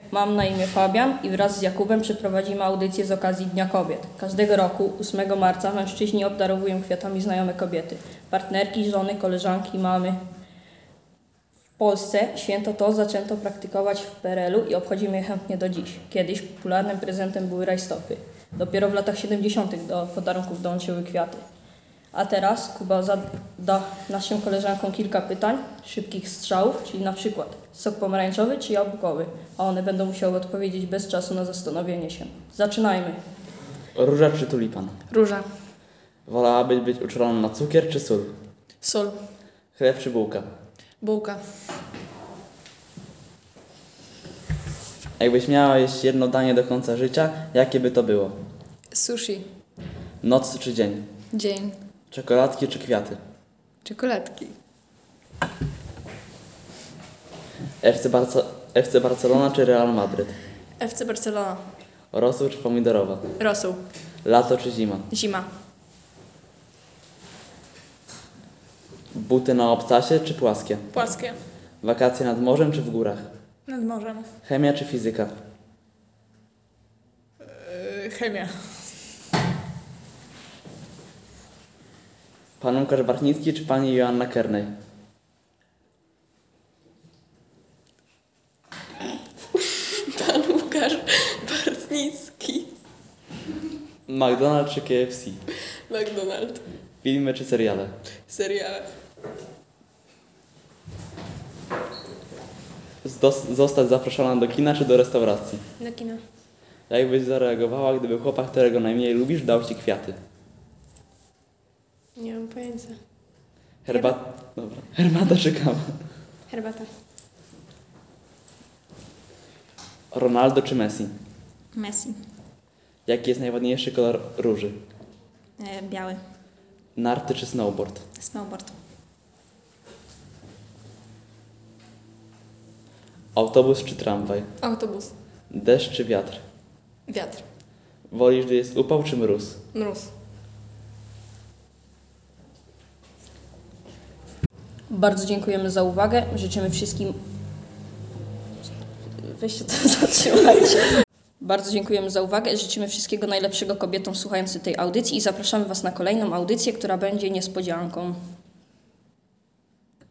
Mam na imię Fabian i wraz z Jakubem przeprowadzimy audycję z okazji Dnia Kobiet. Każdego roku 8 marca mężczyźni obdarowują kwiatami znajome kobiety. Partnerki, żony, koleżanki, mamy. W Polsce święto to zaczęto praktykować w PRL-u i obchodzimy je chętnie do dziś. Kiedyś popularnym prezentem były rajstopy. Dopiero w latach 70. do podarunków dołączyły kwiaty. A teraz Kuba zada naszym koleżankom kilka pytań, szybkich strzałów, czyli na przykład sok pomarańczowy czy jabłkowy, a one będą musiały odpowiedzieć bez czasu na zastanowienie się. Zaczynajmy. Róża czy tulipan? Róża. Wolałabyś być uczulona na cukier czy sól? Sól. Chleb czy bułka? Bułka. Jakbyś miała jeść jedno danie do końca życia, jakie by to było? Sushi. Noc czy dzień? Dzień. Czekoladki czy kwiaty? Czekoladki. FC Barcelona czy Real Madryt? FC Barcelona. Rosół czy pomidorowa? Rosół. Lato czy zima? Zima. Buty na obcasie czy płaskie? Płaskie. Wakacje nad morzem czy w górach? Nad morzem. Chemia czy fizyka? Chemia. Pan Łukasz Bartnicki czy pani Joanna Kernej? Pan Łukasz Bartnicki. McDonald's czy KFC? McDonald. Filmy czy seriale? Seriale. Zostać zaproszona do kina czy do restauracji? Do kina. Jak byś zareagowała, gdyby chłopak, którego najmniej lubisz, dał ci kwiaty? Nie mam pojęcia. Herbata czy kawa? Herbata. Ronaldo czy Messi? Messi. Jaki jest najładniejszy kolor róży? Biały. Narty czy snowboard? Snowboard. Autobus czy tramwaj? Autobus. Deszcz czy wiatr? Wiatr. Wolisz, gdy jest upał czy mróz? Mróz. Bardzo dziękujemy za uwagę. Życzymy wszystkim... Weźcie to, zatrzymajcie. Bardzo dziękujemy za uwagę. Życzymy wszystkiego najlepszego kobietom słuchającym tej audycji i zapraszamy Was na kolejną audycję, która będzie niespodzianką.